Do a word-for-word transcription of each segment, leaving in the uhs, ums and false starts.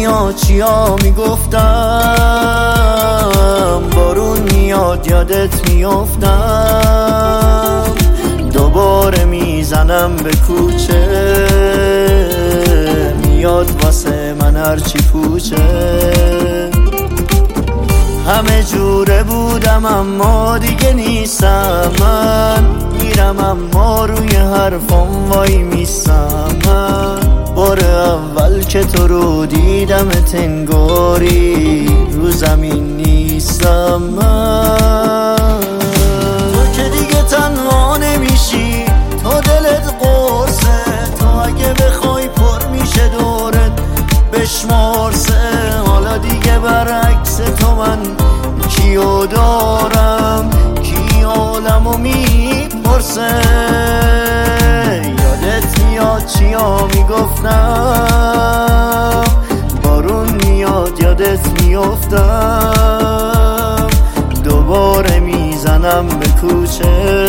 میاد چیا میگفتم، بارون میاد یادت میافتم، دوباره میزنم به کوچه، میاد واسه من هرچی پوچه. همه جوره بودم اما دیگه نیستم، من میرم اما روی حرفم وای میستم. من بار اول که تو رو دیدم تنگاری رو زمین نیستم. من تو که دیگه تنها نمیشی، تو دلت قرصه، تو اگه بخوای پر میشه دورت بشمارسه. حالا دیگه برعکس تو من کیو دارم، کی عالمو میپرسه. یادت میاد چیا میگفتم، بارون میاد یادت میافتم، دوباره میزنم به کوچه،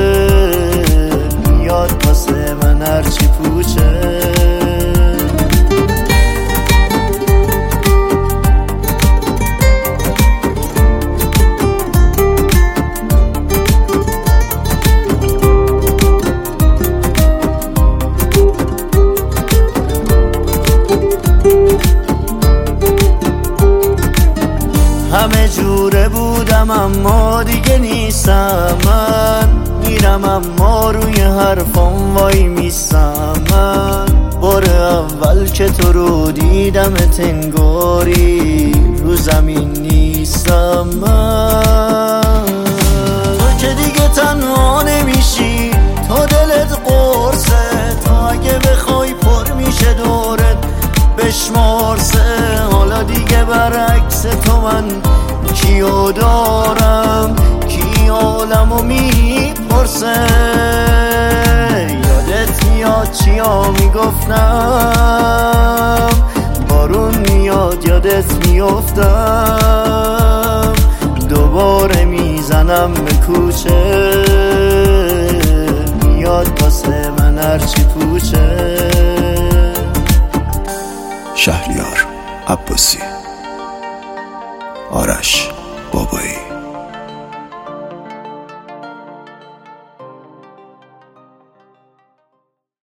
میاد واسه من هرچی پوچه. همه جوره بودم اما دیگه نیستم، من میرم اما روی حرفم وای میستم. من بار اول که تو رو دیدم تنگاری رو زمین نیستم. من تو که دیگه تنها نمیشی، تو دلت قرصه، تو اگه بخوای پر میشه دورت بشمارسه. حالا دیگه برعکس تو من کیو دارم، کی عالمو میپرسه. یادت میاد چیا میگفتم، بارون میاد یادت میافتم، دوباره میزنم به کوچه، میاد واسه من هرچی پوچه. شهریار عباسی، آرش بابایی.